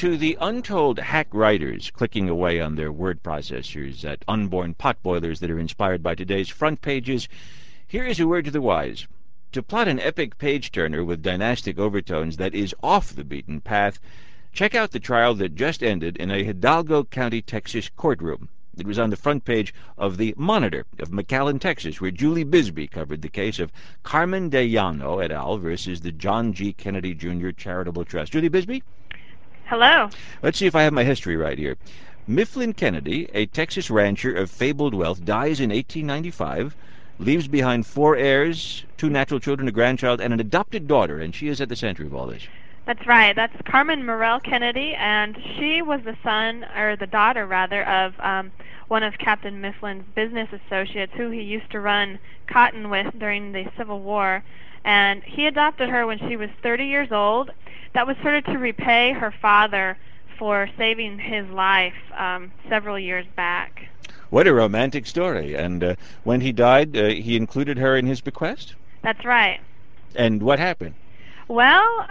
To the untold hack writers clicking away on their word processors at unborn potboilers that are inspired by today's front pages, here is a word to the wise. To plot an epic page-turner with dynastic overtones that is off the beaten path, check out the trial that just ended in a Hidalgo County, Texas courtroom. It was on the front page of the Monitor of McAllen, Texas, where Julie Bisbee covered the case of Carmen de Llano et al. Versus the John G. Kennedy Jr. Charitable Trust. Julie Bisbee? Hello. Let's see if I have my history right here. Mifflin Kennedy, a Texas rancher of fabled wealth, dies in 1895, leaves behind 4 heirs, 2 natural children, a grandchild, and an adopted daughter, and she is at the center of all this. That's right. That's Carmen Morell Kennedy, and she was the son, or the daughter rather, of one of Captain Mifflin's business associates who he used to run cotton with during the Civil War. And he adopted her when she was 30 years old. That was sort of to repay her father for saving his life several years back. What a romantic story. And when he died, he included her in his bequest? That's right. And what happened? Well,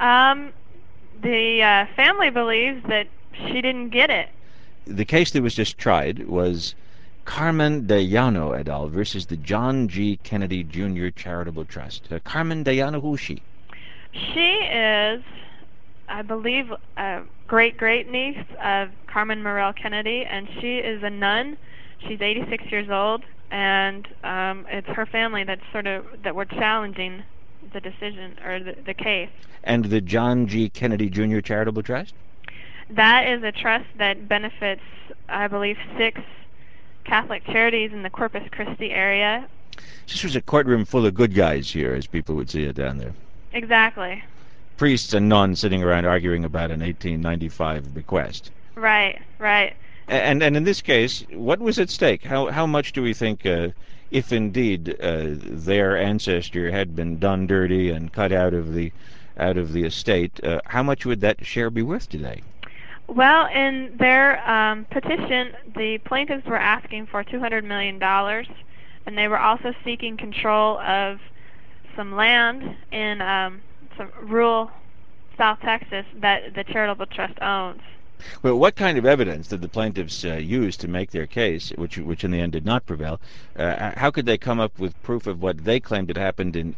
the family believes that she didn't get it. The case that was just tried was Carmen de Llano et al. Versus the John G. Kennedy Jr. Charitable Trust. Carmen de Llano, who is she? She is, I believe, a great-great-niece of Carmen Morell Kennedy, and she is a nun. She's 86 years old, and it's her family that we're challenging the decision, or the case. And the John G. Kennedy Jr. Charitable Trust? That is a trust that benefits, I believe, 6 Catholic charities in the Corpus Christi area. This was a courtroom full of good guys here, as people would see it down there. Exactly. Priests and nuns sitting around arguing about an 1895 bequest. Right, right. And in this case, what was at stake? How much do we think, if indeed their ancestor had been done dirty and cut out of the estate, how much would that share be worth today? Well, in their petition, the plaintiffs were asking for $200 million, and they were also seeking control of some land in some rural South Texas that the charitable trust owns. Well, what kind of evidence did the plaintiffs use to make their case, which in the end did not prevail? How could they come up with proof of what they claimed had happened in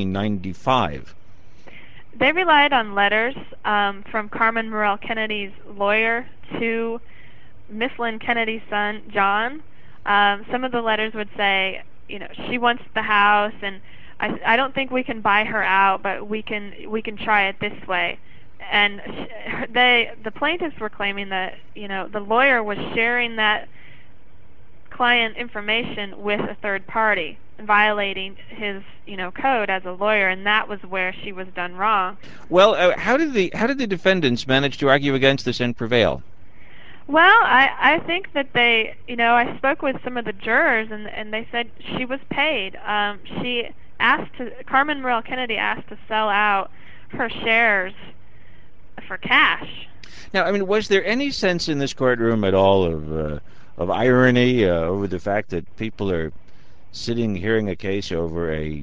1895? They relied on letters from Carmen Morell Kennedy's lawyer to Mifflin Kennedy's son, John. Some of the letters would say, she wants the house, and I don't think we can buy her out, but we can try it this way. And the plaintiffs were claiming that the lawyer was sharing that client information with a third party, violating his code as a lawyer, and that was where she was done wrong. Well, how did the defendants manage to argue against this and prevail? Well, I think that they, I spoke with some of the jurors, and they said she was paid. Carmen Morell Kennedy asked to sell out her shares for cash. Now, was there any sense in this courtroom at all of irony over the fact that people are sitting hearing a case over an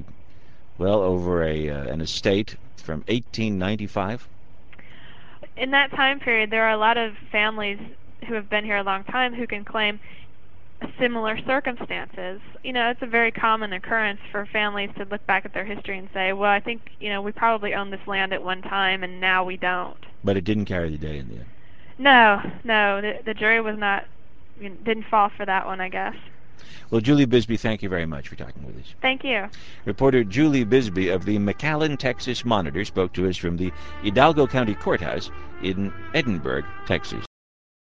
estate from 1895? In that time period, there are a lot of families who have been here a long time who can claim similar circumstances. It's a very common occurrence for families to look back at their history and say, well, I think, we probably owned this land at one time and now we don't. But it didn't carry the day in the end. No, the jury didn't fall for that one, I guess. Well, Julie Bisbee, thank you very much for talking with us. Thank you. Reporter Julie Bisbee of the McAllen, Texas Monitor spoke to us from the Hidalgo County Courthouse in Edinburg, Texas.